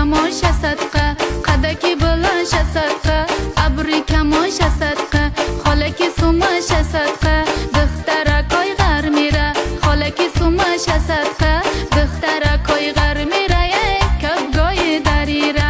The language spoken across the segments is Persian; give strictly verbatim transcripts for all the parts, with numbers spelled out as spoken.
کماش صدقه قدکی بلنش صدقه ابری کماش صدقه خالکی سومش صدقه دخترکای غر میره خالکی سومش صدقه دخترکای غر میره کبگای دریره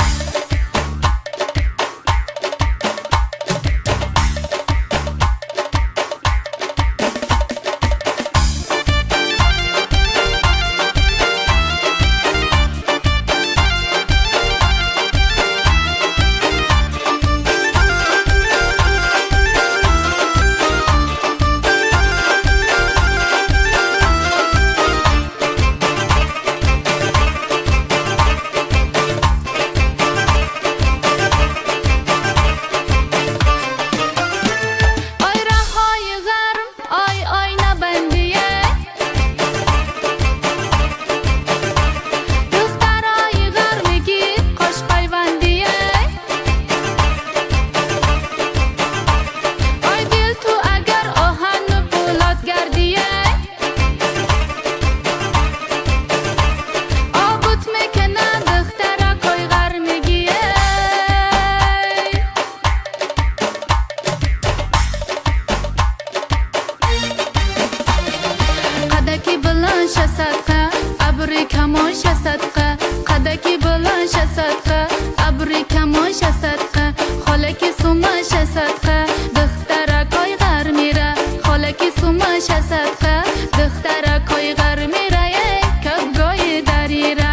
صدقه ابری کماش صدقه قدکی بلنش صدقه ابری کماش صدقه خالکی سومش صدقه دخترکای غر میره خالکی سومش صدقه دخترکای غر میره کبگای دریره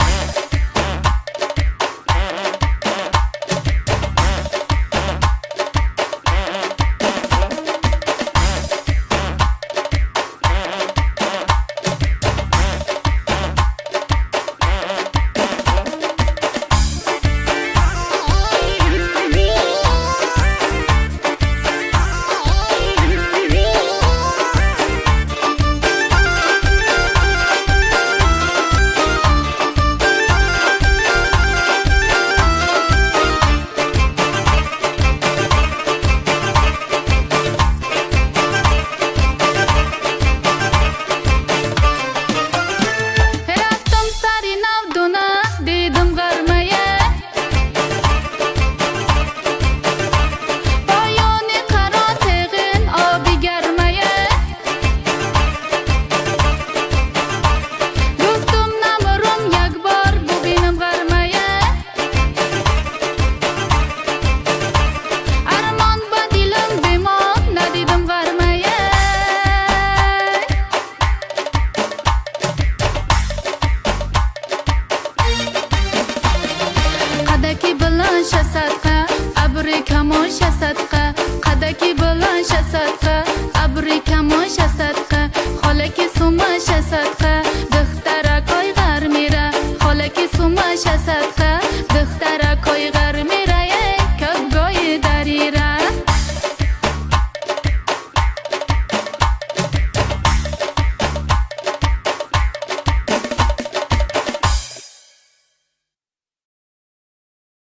قدکی بلنش صدقه ابری کماش صدقه قدکی بلنش صدقه ابری کماش صدقه